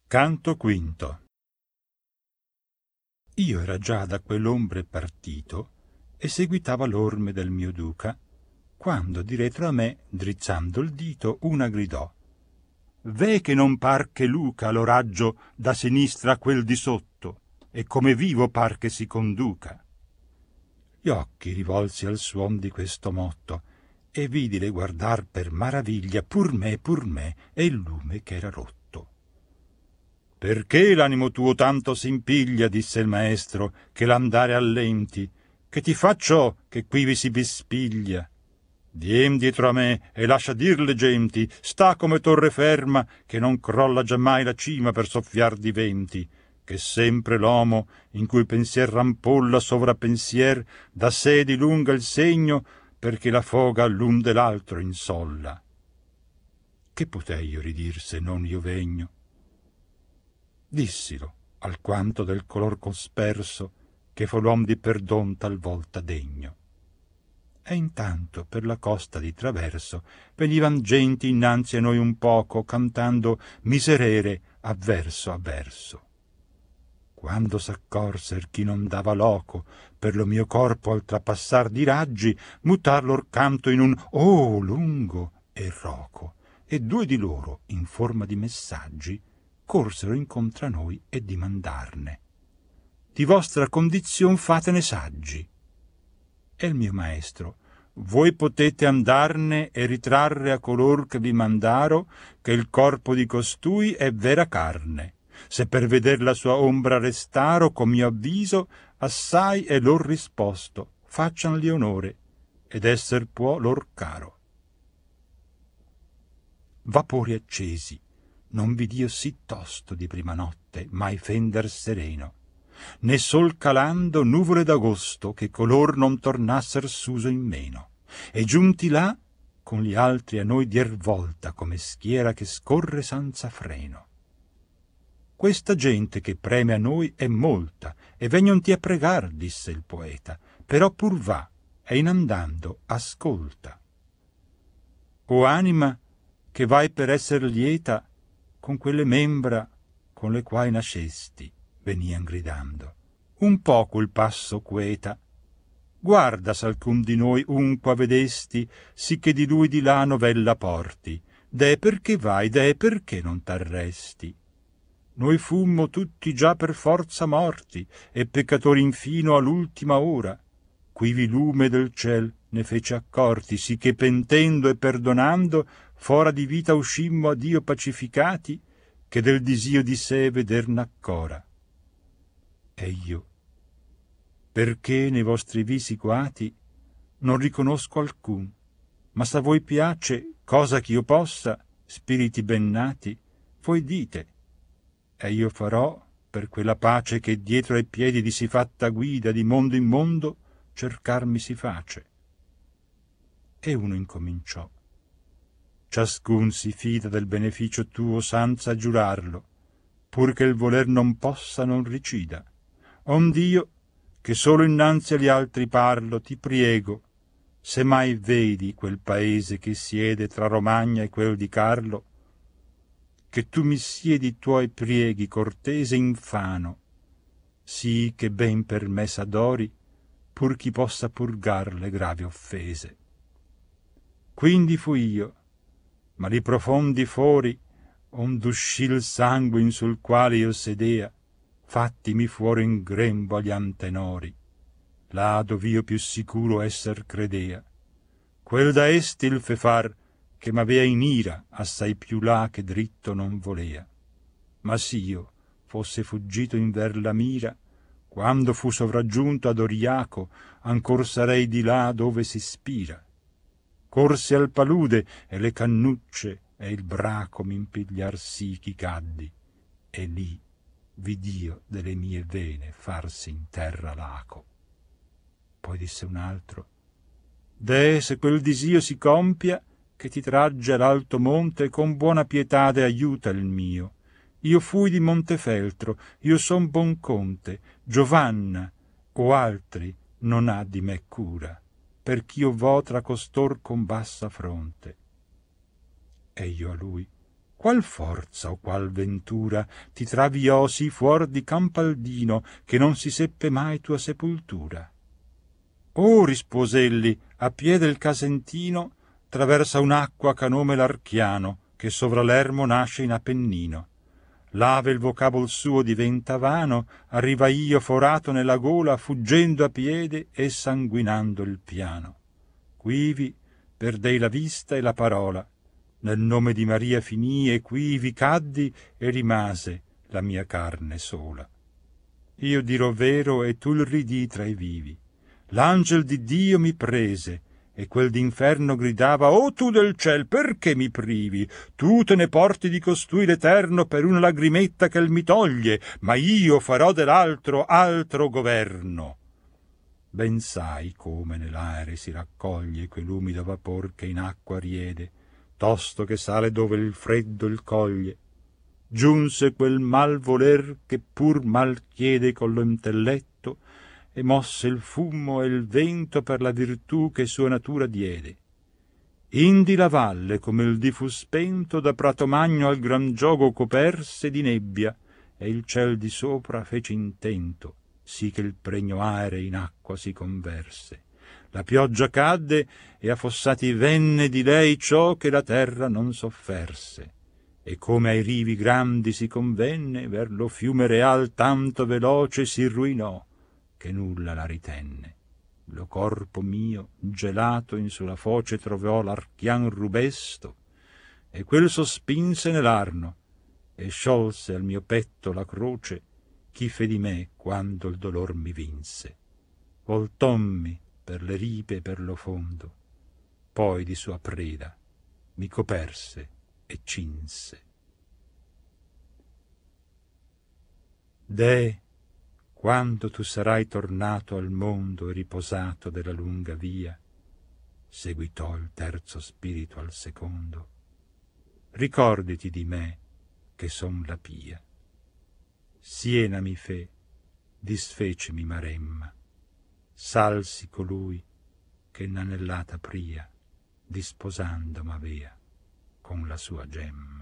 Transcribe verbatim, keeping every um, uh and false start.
Canto quinto. Io era già da quell'ombre partito e seguitava l'orme del mio duca, quando diretro a me, drizzando il dito, una gridò: «Ve che non par che Luca lo raggio da sinistra a quel di sotto, e come vivo par che si conduca». Gli occhi rivolsi al suon di questo motto e vidile guardar per maraviglia pur me pur me e il lume che era rotto. «Perché l'animo tuo tanto s'impiglia», disse il maestro, «che l'andare allenti, che ti fa ciò che qui vi si bispiglia? Vien dietro a me e lascia dir le genti, sta come torre ferma che non crolla giammai la cima per soffiar di venti, che sempre l'uomo in cui pensier rampolla sovra pensier da sé dilunga il segno perché la foga l'un dell'altro insolla». Che potei io ridir se non io vegno? Dissilo, alquanto del color cosperso, che fo l'uom di perdon talvolta degno. E intanto per la costa di traverso venivan genti innanzi a noi un poco, cantando miserere a verso a verso. Quando s'accorser chi non dava loco per lo mio corpo al trapassar di raggi, mutar lor canto in un oh lungo e roco, e due di loro, in forma di messaggi, corsero incontra noi e dimandarne: «Di vostra condizion fatene saggi». E il mio maestro: «Voi potete andarne e ritrarre a color che vi mandaro che il corpo di costui è vera carne. Se per veder la sua ombra restaro, con mio avviso, assai è lor risposto, faccianli onore, ed esser può lor caro». Vapori accesi non vid'io sì tosto di prima notte mai fender sereno, né sol calando nuvole d'agosto che color non tornasser s'uso in meno, e giunti là con gli altri a noi dier volta come schiera che scorre senza freno. «Questa gente che preme a noi è molta e vegnonti a pregar», disse il poeta, «però pur va e in andando ascolta. O anima che vai per esser lieta con quelle membra con le quai nascesti», venian gridando, «un poco il passo queta. Guarda s'alcun di noi unqua vedesti, sì che di lui di là novella porti, deh perché vai, deh perché non t'arresti? Noi fummo tutti già per forza morti, e peccatori infino all'ultima ora. Quivi lume del ciel ne fece accorti, sì che pentendo e perdonando, fora di vita uscimmo a Dio pacificati, che del disio di sé veder n'accora. E io, perché nei vostri visi coati non riconosco alcun, ma se a voi piace, cosa ch'io possa, spiriti ben nati, voi dite, e io farò per quella pace che dietro ai piedi di si fatta guida di mondo in mondo cercarmi si face. E uno incominciò: «Ciascun si fida del beneficio tuo senza giurarlo, pur che il voler non possa non ricida. Ond'io, che solo innanzi agli altri parlo, ti priego, se mai vedi quel paese che siede tra Romagna e quel di Carlo, che tu mi siedi i tuoi prieghi cortese infano, sì che ben per me s'adori, pur chi possa purgar le gravi offese». Quindi fui io, ma li profondi fori, ond'uscì il sangue in sul quale io sedea, fattimi fuori in grembo agli antenori, là dov'io più sicuro esser credea. Quel da esti il fe far che m'avea in ira assai più là che dritto non volea. Ma s'io fosse fuggito inver la mira, quando fu sovraggiunto ad Oriaco, ancor sarei di là dove si spira. Corsi al palude e le cannucce e il braco m'impigliar sì chi caddi, e lì vid'io delle mie vene farsi in terra laco. Poi disse un altro: «Deh, se quel disio si compia, che ti tragge all'alto monte, con buona pietade aiuta il mio. Io fui di Montefeltro, io son buon conte, Giovanna o altri non ha di me cura, perch'io vo tra costor con bassa fronte». E io a lui: qual forza o qual ventura ti traviò sì fuor di Campaldino che non si seppe mai tua sepoltura? Oh, rispos'elli, a pie del Casentino traversa un'acqua ch'a nome l'Archiano, che sovra l'Ermo nasce in Appennino. Lave il vocabol suo diventa vano, arriva io forato nella gola, fuggendo a piede e sanguinando il piano. Quivi perdei la vista e la parola, nel nome di Maria finì e quivi caddi e rimase la mia carne sola. Io dirò vero e tu il ridì tra i vivi. L'angel di Dio mi prese e quel d'inferno gridava: «O tu del ciel, perché mi privi? Tu te ne porti di costui l'Eterno per una lagrimetta che mi toglie, ma io farò dell'altro altro governo». Ben sai come nell'aere si raccoglie quell'umido vapor che in acqua riede, tosto che sale dove il freddo il coglie. Giunse quel mal voler che pur mal chiede con lo intelletto, e mosse il fumo e il vento per la virtù che sua natura diede. Indi la valle, come il dì fu spento, da prato magno al gran giogo coperse di nebbia, e il ciel di sopra fece intento, sì che il pregno aere in acqua si converse. La pioggia cadde, e a fossati venne di lei ciò che la terra non sofferse. E come ai rivi grandi si convenne, ver lo fiume real tanto veloce si ruinò, che nulla la ritenne. Lo corpo mio, gelato in sulla foce, trovò l'archian rubesto, e quel sospinse nell'arno, e sciolse al mio petto la croce chi fe di me quando il dolor mi vinse. Voltommi per le ripe e per lo fondo, poi di sua preda mi coperse e cinse. Deh, quando tu sarai tornato al mondo e riposato della lunga via, seguitò il terzo spirito al secondo, ricorditi di me che son la pia. Sienami fe, disfecemi Maremma, salsi colui che n'anellata pria, disposando m'avea con la sua gemma.